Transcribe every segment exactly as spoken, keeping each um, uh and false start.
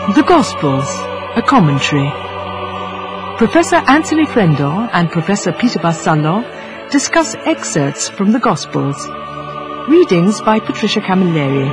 The Gospels, a commentary. Professor Anthony Frendor and Professor Peter Vassallo discuss excerpts from the Gospels. Readings by Patricia Camilleri.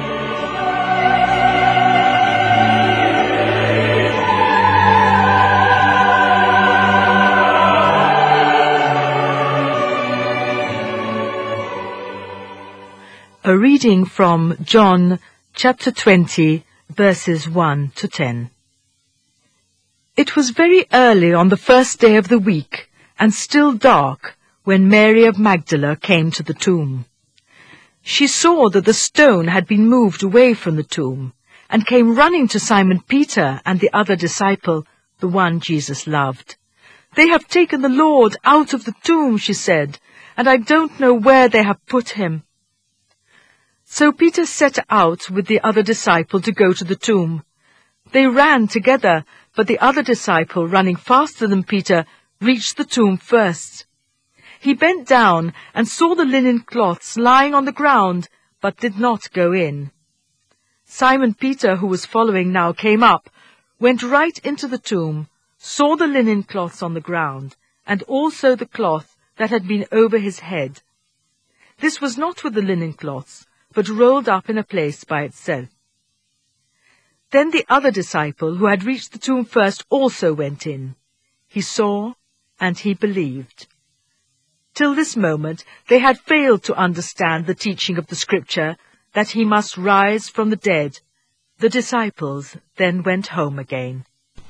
A reading from John chapter twenty, verses one to ten. It was very early on the first day of the week, and still dark, when Mary of Magdala came to the tomb. She saw that the stone had been moved away from the tomb, and came running to Simon Peter and the other disciple, the one Jesus loved. "They have taken the Lord out of the tomb," she said, "and I don't know where they have put him." So Peter set out with the other disciple to go to the tomb. They ran together, but the other disciple, running faster than Peter, reached the tomb first. He bent down and saw the linen cloths lying on the ground, but did not go in. Simon Peter, who was following now, came up, went right into the tomb, saw the linen cloths on the ground, and also the cloth that had been over his head. This was not with the linen cloths, but rolled up in a place by itself. Then the other disciple, who had reached the tomb first, also went in. He saw, and he believed. Till this moment they had failed to understand the teaching of the Scripture, that he must rise from the dead. The disciples then went home again.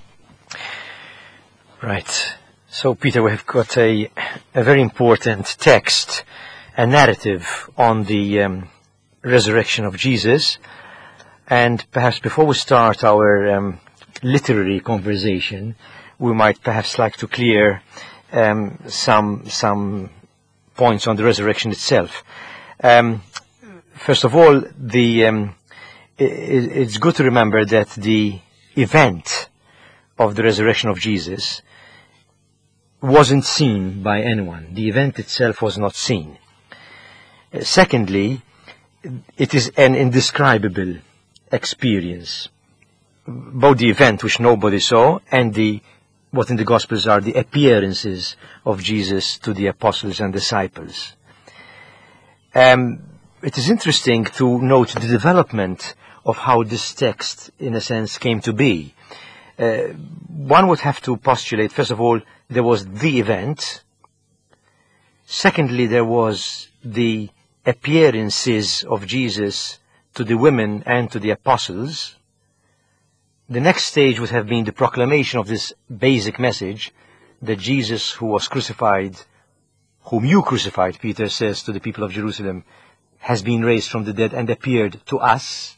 Right. So, Peter, we have got a, a very important text, a narrative on the um, resurrection of Jesus. And perhaps before we start our um, literary conversation, we might perhaps like to clear um, some some points on the resurrection itself. Um, first of all, the um, it, it's good to remember that the event of the resurrection of Jesus wasn't seen by anyone. The event itself was not seen. Uh, secondly, it is an indescribable experience, both the event which nobody saw and the what in the Gospels are the appearances of Jesus to the apostles and disciples. Um, it is interesting to note the development of how this text, in a sense, came to be. Uh, one would have to postulate, first of all, there was the event. Secondly, there was the appearances of Jesus to the women and to the apostles. The next stage would have been the proclamation of this basic message that Jesus, who was crucified, whom you crucified, Peter says to the people of Jerusalem, has been raised from the dead and appeared to us.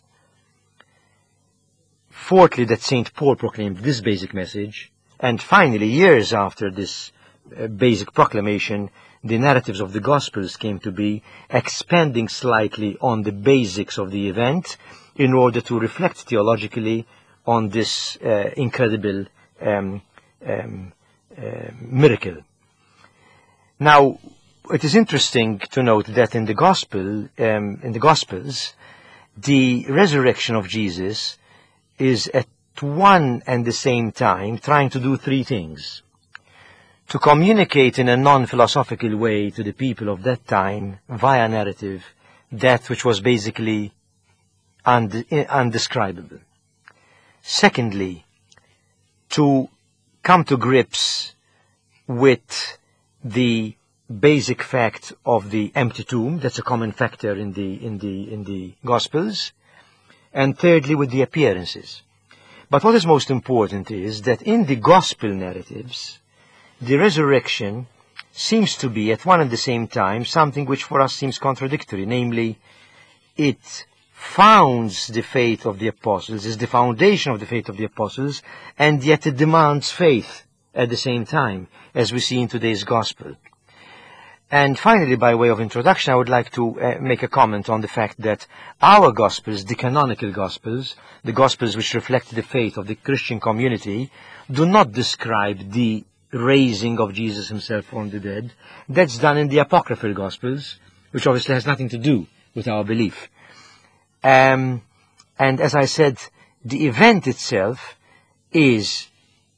Fourthly, that Saint Paul proclaimed this basic message. And finally, years after this uh, basic proclamation, the narratives of the Gospels came to be, expanding slightly on the basics of the event in order to reflect theologically on this uh, incredible um, um, uh, miracle. Now, it is interesting to note that in the Gospel, um, in the Gospels, the resurrection of Jesus is at one and the same time trying to do three things. To communicate in a non-philosophical way to the people of that time, via narrative, that which was basically und undescribable. Secondly, to come to grips with the basic fact of the empty tomb. That's a common factor in the, in the, in the Gospels. And thirdly, with the appearances. But what is most important is that in the Gospel narratives, the resurrection seems to be at one and the same time something which for us seems contradictory, namely, it founds the faith of the apostles, is the foundation of the faith of the apostles, and yet it demands faith at the same time, as we see in today's Gospel. And finally, by way of introduction, I would like to uh, make a comment on the fact that our Gospels, the canonical Gospels, the Gospels which reflect the faith of the Christian community, do not describe the raising of Jesus himself from the dead. That's done in the apocryphal Gospels, which obviously has nothing to do with our belief. Um, and as I said, the event itself is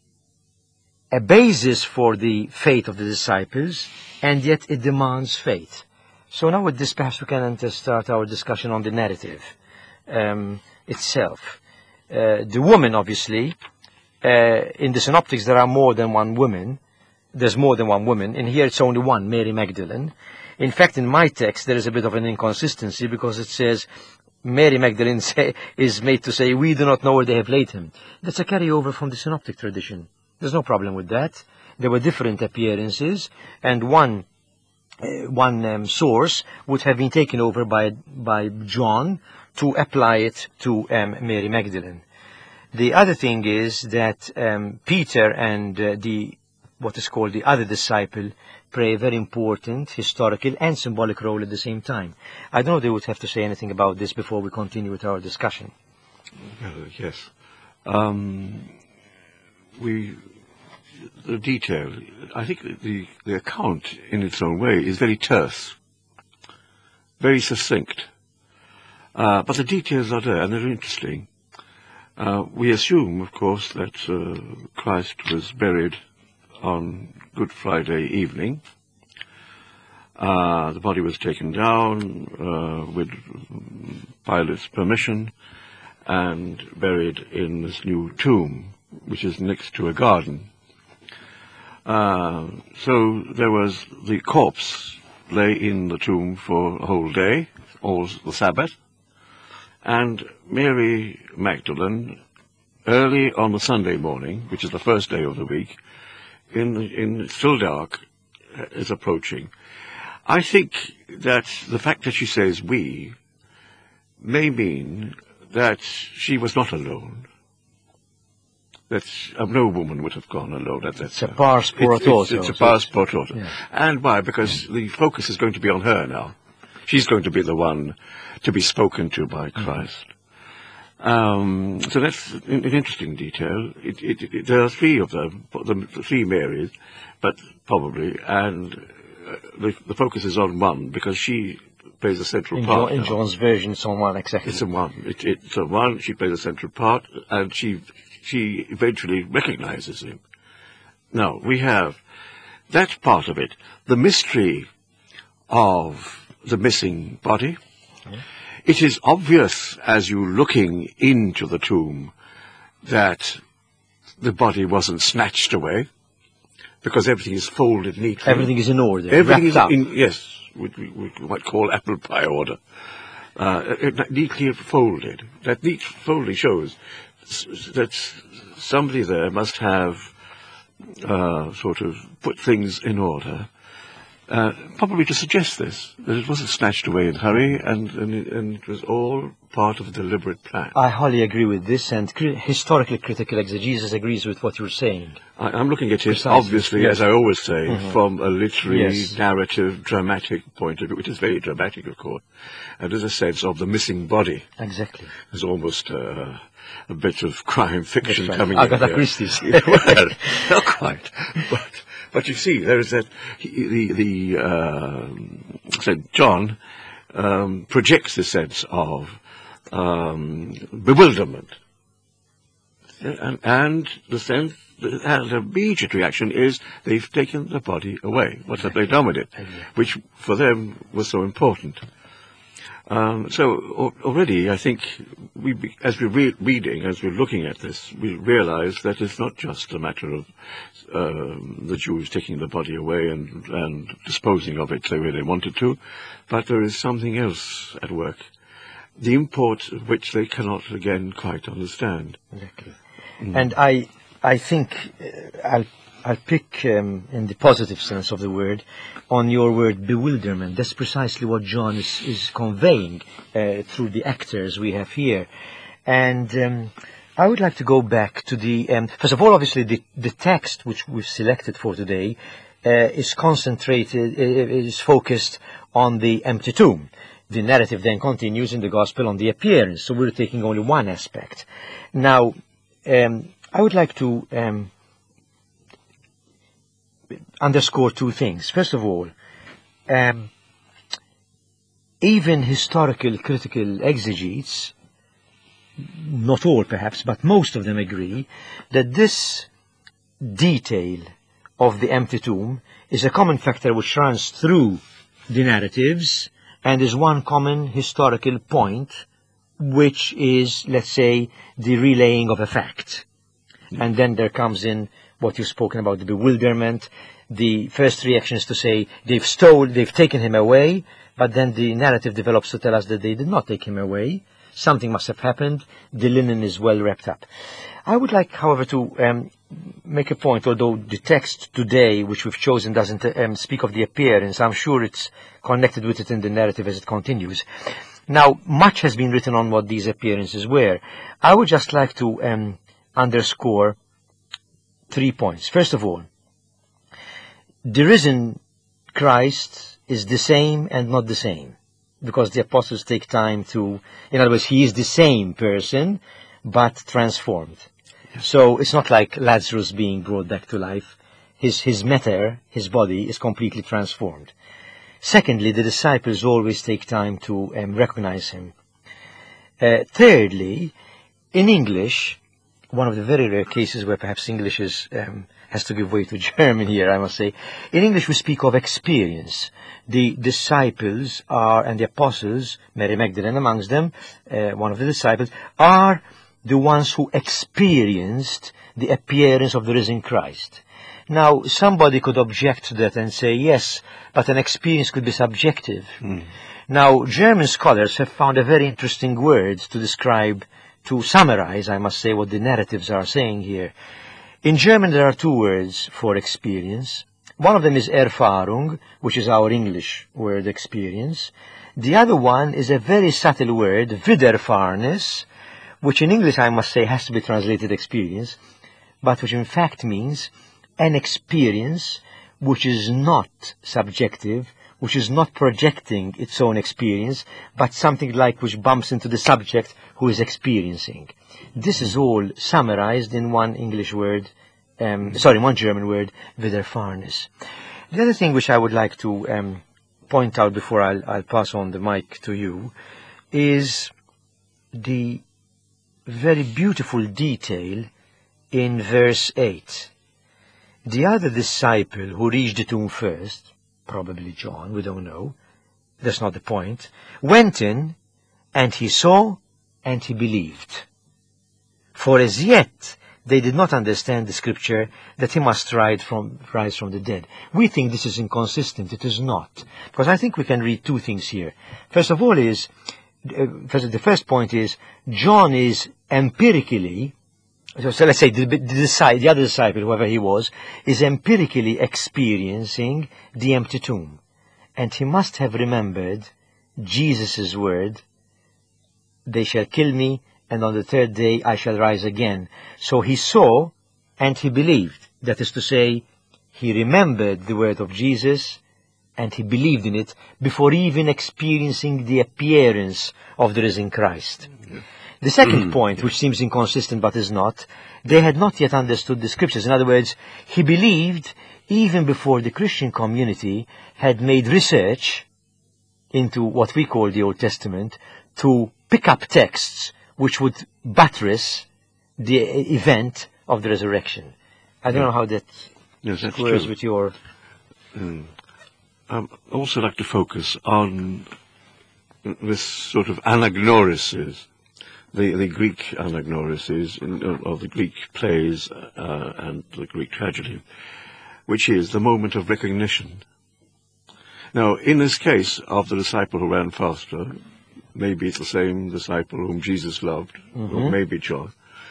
a basis for the faith of the disciples, and yet it demands faith. So now with this, perhaps we can enter, start our discussion on the narrative um, itself. Uh, the woman, obviously, uh, in the Synoptics there are more than one woman. There's more than one woman. In here it's only one, Mary Magdalene. In fact, in my text there is a bit of an inconsistency, because it says Mary Magdalene say, is made to say, we do not know where they have laid him. That's a carryover from the Synoptic tradition. There's no problem with that. There were different appearances, and one uh, one um, source would have been taken over by by John to apply it to um, Mary Magdalene. The other thing is that um, Peter and uh, the what is called the other disciple play a very important historical and symbolic role at the same time. I don't know if they would have to say anything about this before we continue with our discussion. Uh, yes. Um, we, the detail, I think the, the account in its own way is very terse, very succinct. Uh, but the details are there, and they're interesting. Uh, we assume, of course, that uh, Christ was buried on Good Friday evening. Uh, the body was taken down uh, with Pilate's permission and buried in this new tomb, which is next to a garden. Uh, so there was the corpse lay in the tomb for a whole day, all the Sabbath, and Mary Magdalene, early on the Sunday morning, which is the first day of the week, in in still dark, is approaching. I think that the fact that she says we may mean that she was not alone. That uh, no woman would have gone alone at that It's a time. pars pro It's, toto. it's, it's a so pars pro toto. Yeah. And why? Because yeah. the focus is going to be on her now. She's going to be the one to be spoken to by Christ. Mm-hmm. Um, so that's an, an interesting detail. It, it, it, there are three of them, the, the three Marys, but probably, and uh, the, the focus is on one because she plays a central in part. John, in John's version, it's on one exactly. It's on one. It, it's on one. She plays a central part, and she she eventually recognizes him. Now we have that part of it, the mystery of the missing body. Mm-hmm. It is obvious as you're looking into the tomb that the body wasn't snatched away, because everything is folded neatly. Everything is in order. Everything is up. in, yes, we, we, we might call apple pie order. Uh, neatly folded. That neat folding shows that somebody there must have uh, sort of put things in order. Uh, probably to suggest this, that it wasn't snatched away in a hurry, and, and, it, and it was all part of a deliberate plan. I wholly agree with this, and cri- historically critical exegesis agrees with what you're saying. I, I'm looking at it, Precisely. obviously, Yes. as I always say, Mm-hmm. from a literary, Yes. narrative, dramatic point of view, which is very dramatic, of course. And there's a sense of the missing body. Exactly. There's almost uh, a bit of crime fiction Right. coming Agatha in here. Christie's. Well, not quite, but... But you see, there is that, he, the, the uh, Saint John um, projects the sense of um, bewilderment. And, and the sense, and the immediate reaction is they've taken the body away. What have they done with it? Which for them was so important. Um, so al- already, I think, we, be- as we're re- reading, as we're looking at this, we realize that it's not just a matter of um, the Jews taking the body away and, and disposing of it the way they wanted to, but there is something else at work, the import of which they cannot again quite understand. Exactly. Mm. And I, I think uh, I'll, I'll pick um, in the positive sense of the word on your word bewilderment. That's precisely what John is, is conveying uh, through the actors we have here. And um, I would like to go back to the, um, first of all, obviously the, the text which we've selected for today uh, is concentrated, is focused on the empty tomb. The narrative then continues in the Gospel on the appearance, so we're taking only one aspect. Now, um, I would like to um, underscore two things. First of all, um, even historical critical exegetes not all perhaps, but most of them agree that this detail of the empty tomb is a common factor which runs through the narratives and is one common historical point, which is, let's say, the relaying of a fact. Mm. And then there comes in what you've spoken about, the bewilderment. The first reaction is to say they've stole, they've taken him away, but then the narrative develops to tell us that they did not take him away. Something must have happened. The linen is well wrapped up. I would like, however, to um, make a point, although the text today, which we've chosen, doesn't um, speak of the appearance. I'm sure it's connected with it in the narrative as it continues. Now, much has been written on what these appearances were. I would just like to um, underscore three points. First of all, the risen Christ is the same and not the same, because the apostles take time to, in other words, he is the same person, but transformed. Yes. So it's not like Lazarus being brought back to life. His, his matter, his body, is completely transformed. Secondly, the disciples always take time to um, recognize him. Uh, thirdly, in English, one of the very rare cases where perhaps English is, um, has to give way to German here, I must say. In English we speak of experience. The disciples are, and the apostles, Mary Magdalene amongst them, uh, one of the disciples, are the ones who experienced the appearance of the risen Christ. Now, somebody could object to that and say, yes, but an experience could be subjective. Mm. Now, German scholars have found a very interesting word to describe, to summarize, I must say, what the narratives are saying here. In German, there are two words for experience. One of them is Erfahrung, which is our English word experience. The other one is a very subtle word, Widerfahrnis, which in English, I must say, has to be translated experience, but which in fact means an experience which is not subjective, which is not projecting its own experience, but something like which bumps into the subject who is experiencing. This is all summarized in one English word, um, sorry, one German word, Widerfahrnis. The other thing which I would like to um, point out before I'll, I'll pass on the mic to you is the very beautiful detail in verse eight. The other disciple who reached the tomb first, probably John, we don't know, that's not the point, went in, and he saw, and he believed. For as yet they did not understand the scripture that he must rise from, rise from the dead. We think this is inconsistent. It is not. Because I think we can read two things here. First of all is, uh, first, the first point is, John is empirically, so, so let's say the, the, the, the other disciple, whoever he was, is empirically experiencing the empty tomb. And he must have remembered Jesus' word, they shall kill me, and on the third day I shall rise again. So he saw and he believed. That is to say, he remembered the word of Jesus and he believed in it before even experiencing the appearance of the risen Christ. The second point, which seems inconsistent but is not, they had not yet understood the scriptures. In other words, he believed even before the Christian community had made research into what we call the Old Testament to pick up texts which would buttress the event of the resurrection. I don't yeah. know how that yes, squares with your... Mm. I'd also like to focus on this sort of anagnorisis, the, the Greek anagnorisis in, of the Greek plays uh, and the Greek tragedy, which is the moment of recognition. Now, in this case of the disciple who ran faster, maybe it's the same disciple whom Jesus loved, mm-hmm. or maybe John.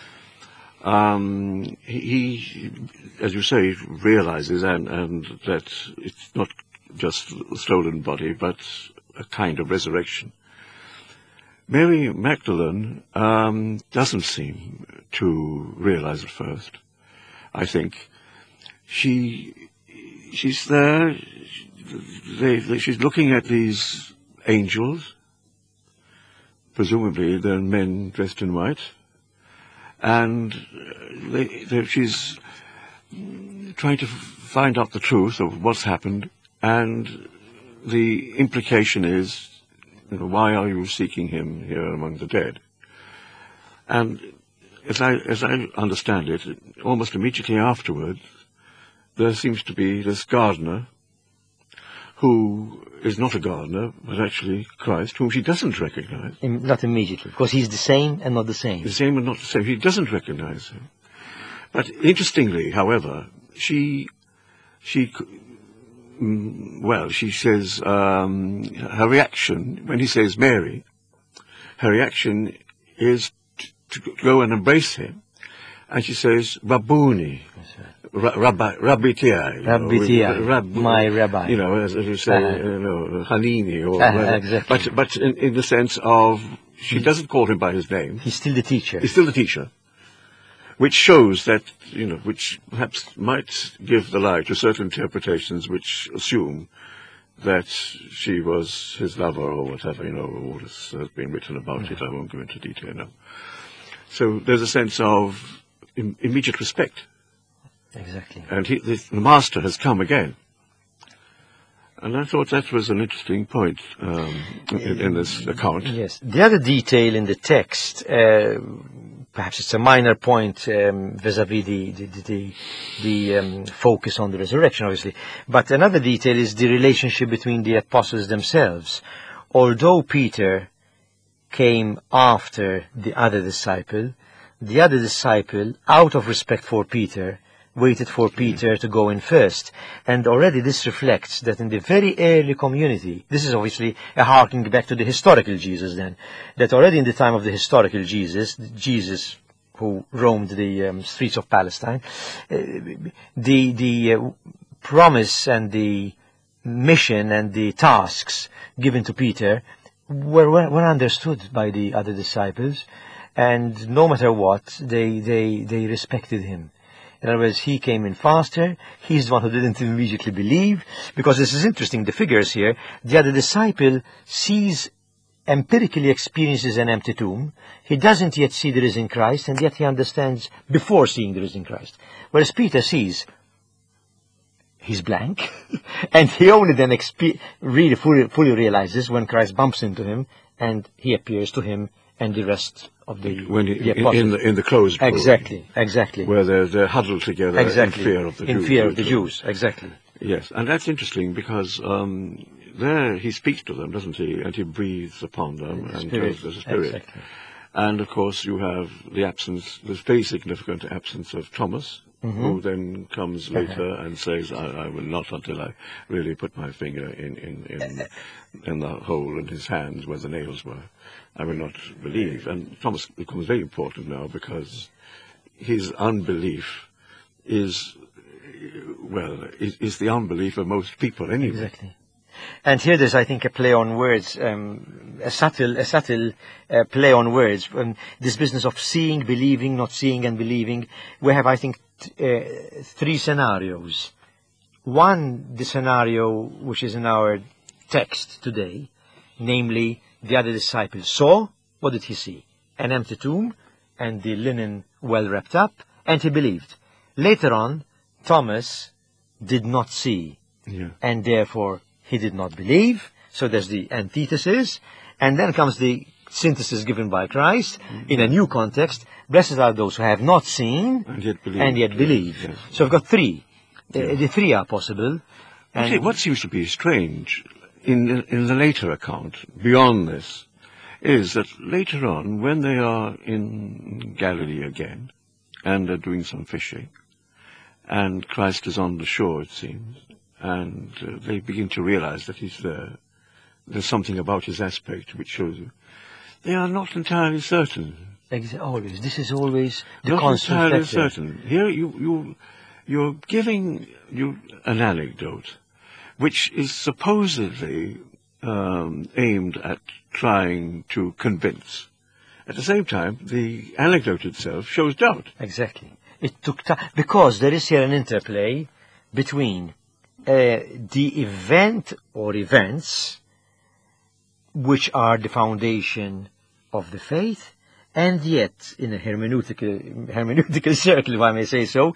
Um, he, he, as you say, realizes and, and that it's not just a stolen body, but a kind of resurrection. Mary Magdalene um, doesn't seem to realize at first, I think. She, she's there, they, they, she's looking at these angels, presumably they're men dressed in white, and they, they, she's trying to find out the truth of what's happened, and the implication is, you know, why are you seeking him here among the dead? And as I, as I understand it, almost immediately afterwards, there seems to be this gardener who is not a gardener, but actually Christ, whom she doesn't recognize. Im- not immediately, because he's the same and not the same. The same and not the same. She doesn't recognize him. But interestingly, however, she, she, mm, well, she says, um, her reaction, when he says Mary, her reaction is t- to go and embrace him. And she says, Rabboni, Ra- Rabbi, Rabbi Tiai, Rabbi Tiai, Rab- my rabbi. You know, as, as you say, Uh-huh. you know, Hanini, or Uh-huh, whatever. exactly. But, but in, in the sense of, she doesn't call him by his name. He's still the teacher. He's still the teacher. Which shows that, you know, which perhaps might give the lie to certain interpretations which assume that she was his lover or whatever, you know, all this has been written about it. I won't go into detail now. So there's a sense of im- immediate respect. Exactly. And he, the, the master has come again. And I thought that was an interesting point um, in, in this account. Yes. The other detail in the text, uh, perhaps it's a minor point um, vis-à-vis the the the, the, the um, focus on the resurrection, obviously. But another detail is the relationship between the apostles themselves. Although Peter came after the other disciple, the other disciple, out of respect for Peter, waited for Peter to go in first. And already this reflects that in the very early community, this is obviously a harking back to the historical Jesus then, that already in the time of the historical Jesus, Jesus who roamed the um, streets of Palestine, uh, the, the uh, promise and the mission and the tasks given to Peter were, were, were understood by the other disciples, and no matter what, they, they, they respected him. In other words, he came in faster. He's the one who didn't immediately believe. Because this is interesting, the figures here. The other disciple sees, empirically experiences an empty tomb. He doesn't yet see the risen Christ, and yet he understands before seeing the risen Christ. Whereas Peter sees, he's blank, and he only then expe- really fully, fully realizes when Christ bumps into him, and he appears to him and the rest of the, when he, the in, apostles. in the in the closed room, Exactly, exactly. where they're, they're huddled together Exactly. in fear of the in Jews. fear of the Jews, exactly. Yes, and that's interesting because um, there he speaks to them, doesn't he? And he breathes upon them The and Spirit, tells there's a spirit. exactly. And of course you have the absence, the very significant absence of Thomas, Mm-hmm. who then comes later and says, I, I will not until I really put my finger in, in, in, in the hole in his hands where the nails were. I will not believe. And Thomas becomes very important now because his unbelief is, well, is, is the unbelief of most people anyway. Exactly. And here there's, I think, a play on words, um, a subtle, a subtle uh, play on words. Um, this business of seeing, believing, not seeing and believing. We have, I think, t- uh, three scenarios. One, the scenario which is in our text today, namely, the other disciple saw. What did he see? An empty tomb and the linen well wrapped up, and he believed. Later on, Thomas did not see, Yeah. and therefore he did not believe. So there's the antithesis, and then comes the synthesis given by Christ in a new context. Blessed are those who have not seen And yet believe. and yet Yes, believe. yes. So I've got three. Uh, Yeah. the three are possible. Actually, And what seems to be strange in the, in the later account, beyond this, is that later on, when they are in Galilee again, and are doing some fishing, and Christ is on the shore, it seems, and uh, they begin to realize that he's there, there's something about his aspect which shows you. They are not entirely certain. ex- always, this is always the Not constant entirely factor. certain. Here you, you, you're giving you an anecdote which is supposedly um, aimed at trying to convince. At the same time, the anecdote itself shows doubt. Exactly. It took time, because there is here an interplay between uh, the event or events which are the foundation of the faith, and yet, in a hermeneutical, hermeneutical circle, if I may say so,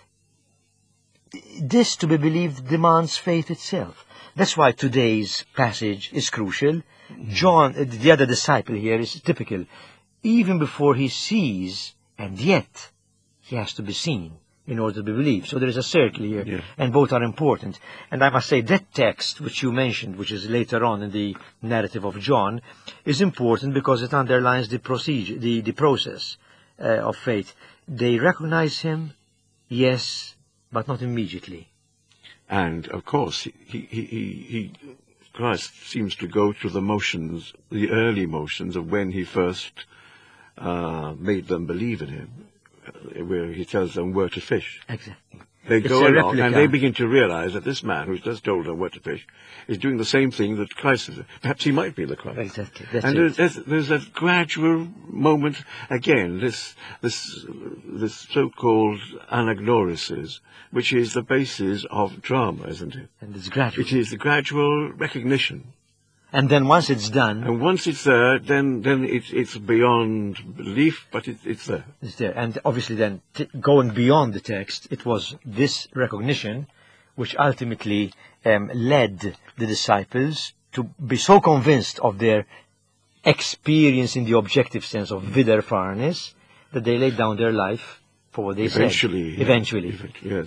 this to be believed demands faith itself. That's why today's passage is crucial. John, uh, the other disciple here, is typical. even before he sees, and yet he has to be seen in order to be believed. So there is a circle here, Yeah. and both are important. And I must say that text which you mentioned, which is later on in the narrative of John, is important because it underlines the procedure, the, the process uh, of faith. They recognize him, yes, but not immediately. And of course, he, he, he, he, Christ seems to go through the motions, the early motions of when he first uh, made them believe in him, uh, where he tells them where to fish. Exactly. They It's go a along replica. and they begin to realize that this man who's just told them where to fish is doing the same thing that Christ is. Perhaps he might be the Christ. Exactly. That's and it. there's, there's, there's a gradual moment, again, this, this, this so-called anagnorisis, which is the basis of drama, isn't it? And it's gradual. It is the gradual recognition. And then once it's done, And once it's there, then, then it's, it's beyond belief, but it, it's there. it's there. And obviously then, t- going beyond the text, it was this recognition which ultimately um, led the disciples to be so convinced of their experience in the objective sense of widerfahrnis that they laid down their life for what they Eventually. said. yeah. Eventually. Eventually, yes.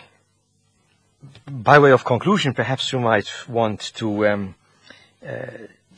By way of conclusion, perhaps you might want to um, uh,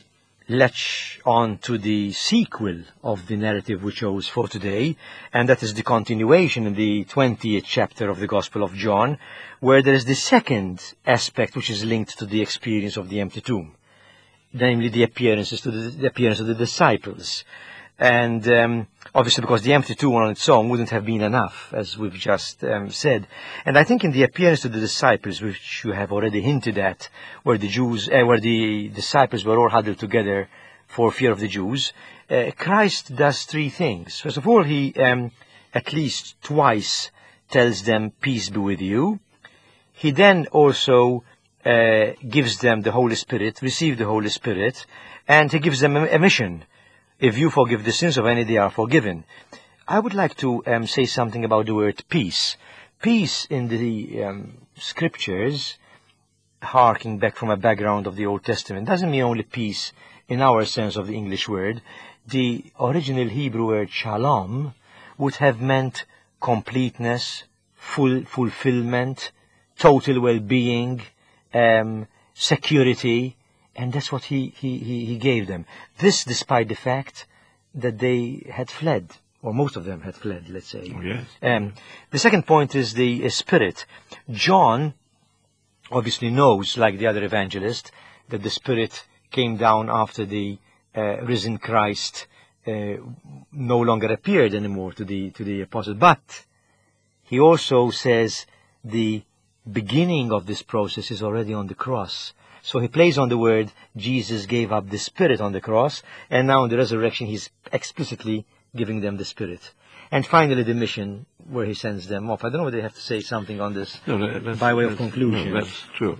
latch on to the sequel of the narrative we chose for today, and that is the continuation in the twentieth chapter of the Gospel of John, where there is the second aspect which is linked to the experience of the empty tomb, namely the appearances to the, the appearance of the disciples. And um, obviously because the empty tomb on its own wouldn't have been enough, as we've just um, said. And I think in the appearance to the disciples, which you have already hinted at, where the Jews, uh, where the disciples were all huddled together for fear of the Jews, uh, Christ does three things. First of all, he um, at least twice tells them, "Peace be with you." He then also uh, gives them the Holy Spirit, receive the Holy Spirit, and he gives them a, a mission. If you forgive the sins of any, they are forgiven. I would like to um, say something about the word peace. Peace in the um, scriptures, harking back from a background of the Old Testament, doesn't mean only peace in our sense of the English word. The original Hebrew word shalom would have meant completeness, full fulfillment, total well-being, um, security, and that's what he, he, he, he gave them. This despite the fact that they had fled, or most of them had fled, let's say. Oh, yes. Um, the second point is the uh, Spirit. John obviously knows, like the other evangelist, that the Spirit came down after the uh, risen Christ uh, no longer appeared anymore to the, to the apostles. But he also says the beginning of this process is already on the cross. So he plays on the word Jesus gave up the Spirit on the cross, and now in the resurrection he's explicitly giving them the Spirit. And finally the mission, where he sends them off. I don't know whether they have to say something on this No, no, that's, by way of that's- conclusion. No, that's true.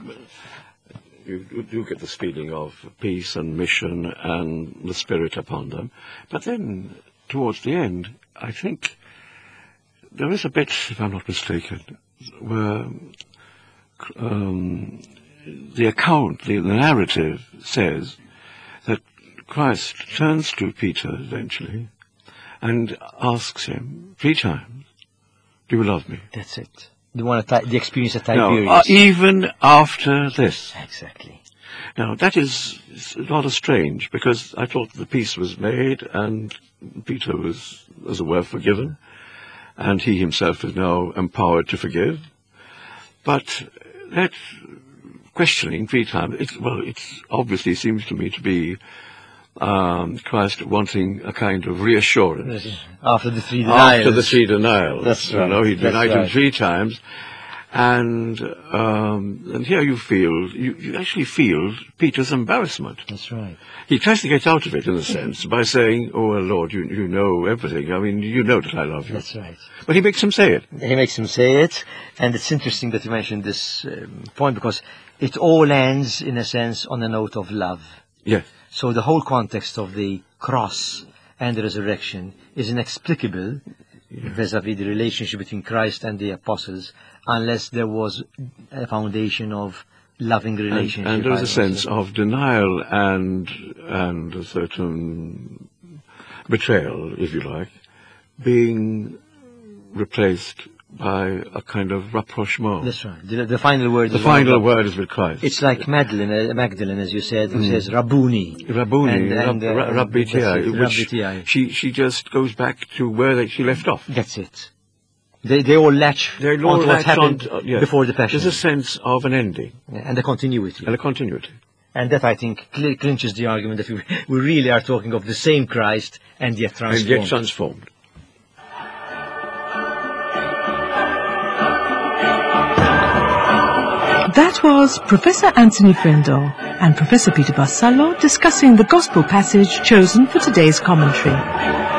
You, you do get this feeling of peace and mission and the Spirit upon them. But then, towards the end, I think there is a bit, if I'm not mistaken, where um, the account, the, the narrative says that Christ turns to Peter eventually and asks him three times, "Do you love me?" That's it. The one at Ti- the experience at Now, Tiberias. uh, even after this. Exactly. Now, that is rather strange, because I thought the peace was made and Peter was, as it were, forgiven, and he himself is now empowered to forgive. But that questioning three times, it's, well, it obviously seems to me to be um, Christ wanting a kind of reassurance. After the three denials. After the three denials. That's You right. know, he That's denied him right. three times. And um, and here you feel, you, you actually feel Peter's embarrassment. That's right. He tries to get out of it, in a sense, by saying, "Oh, well, Lord, you, you know everything. I mean, you know that I love you." That's right. But he makes him say it. He makes him say it, and it's interesting that you mentioned this um, point, because it all ends, in a sense, on a note of love. Yes. So the whole context of the cross and the resurrection is inexplicable vis-a-vis the relationship between Christ and the apostles, unless there was a foundation of loving And, relationship. and there is I a would sense say. of denial and and a certain betrayal, if you like, being replaced by a kind of rapprochement. That's right. The, the final word. The is final one of- word is with Christ. It's like Magdalene, uh, Magdalene, as you said, who says Rabboni. Rabboni, And- and, Rab- uh, Ra- Rabbi that's Tiai, it, which Rabbi Tiai. she she just goes back to where they, she left off. That's it. They they all latch They onto all what latch happened on, uh, yeah. before the Passion. There's a sense of an ending and the continuity. and a continuity. And that, I think, cl- clinches the argument that we, we really are talking of the same Christ and yet transformed. And yet transformed. That was Professor Anthony Frindle and Professor Peter Barcelo discussing the Gospel passage chosen for today's commentary.